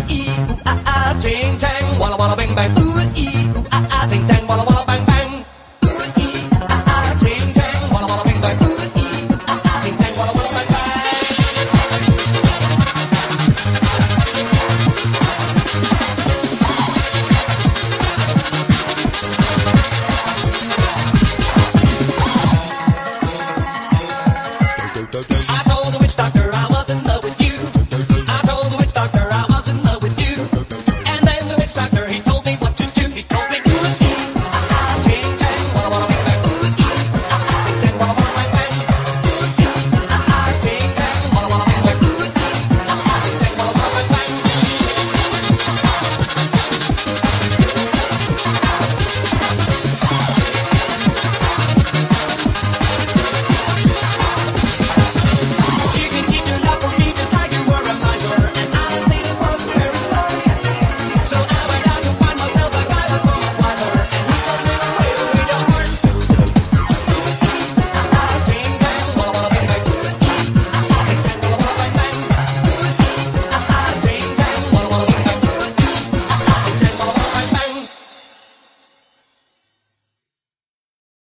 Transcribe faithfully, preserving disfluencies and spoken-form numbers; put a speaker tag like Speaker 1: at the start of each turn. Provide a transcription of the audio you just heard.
Speaker 1: ee, ooh, ah, ah, ting, tang, walla, walla, bang, bang. Ooh, ee, ooh, ah, ah, ting, tang, walla, walla, bang, bang.